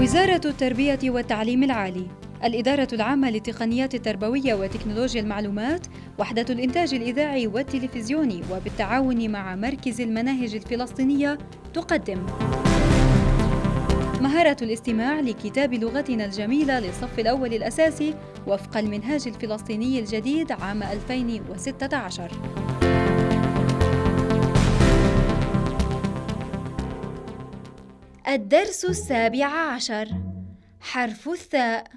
وزارة التربية والتعليم العالي، الإدارة العامة للتقنيات التربوية وتكنولوجيا المعلومات، وحدة الإنتاج الإذاعي والتلفزيوني، وبالتعاون مع مركز المناهج الفلسطينية تقدم مهارة الاستماع لكتاب لغتنا الجميلة للصف الأول الأساسي وفق المنهاج الفلسطيني الجديد عام 2016. الدرس 17. حرف الثاء.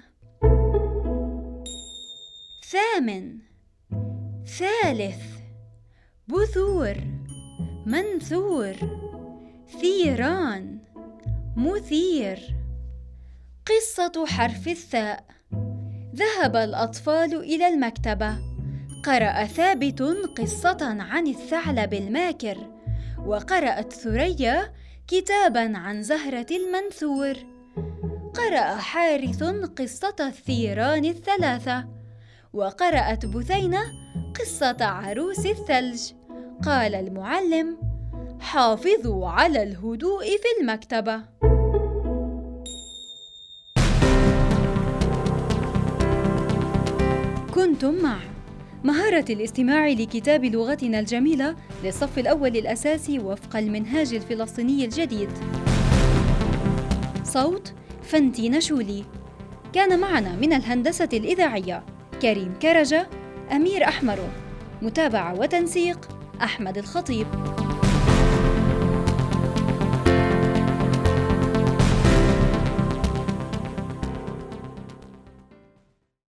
ثامن، ثالث، بثور، منثور، ثيران، مثير. قصة حرف الثاء. ذهب الأطفال إلى المكتبة. قرأ ثابت قصة عن الثعلب الماكر، وقرأت ثريا كتاباً عن زهرة المنثور. قرأ حارث قصة الثيران الثلاثة، وقرأت بثينة قصة عروس الثلج. قال المعلم: حافظوا على الهدوء في المكتبة. كنتم مع مهارة الاستماع لكتاب لغتنا الجميلة للصف الأول الأساسي وفق المنهاج الفلسطيني الجديد. صوت فنتي نشولي. كان معنا من الهندسة الإذاعية كريم كرجة، أمير أحمر. متابعة وتنسيق أحمد الخطيب.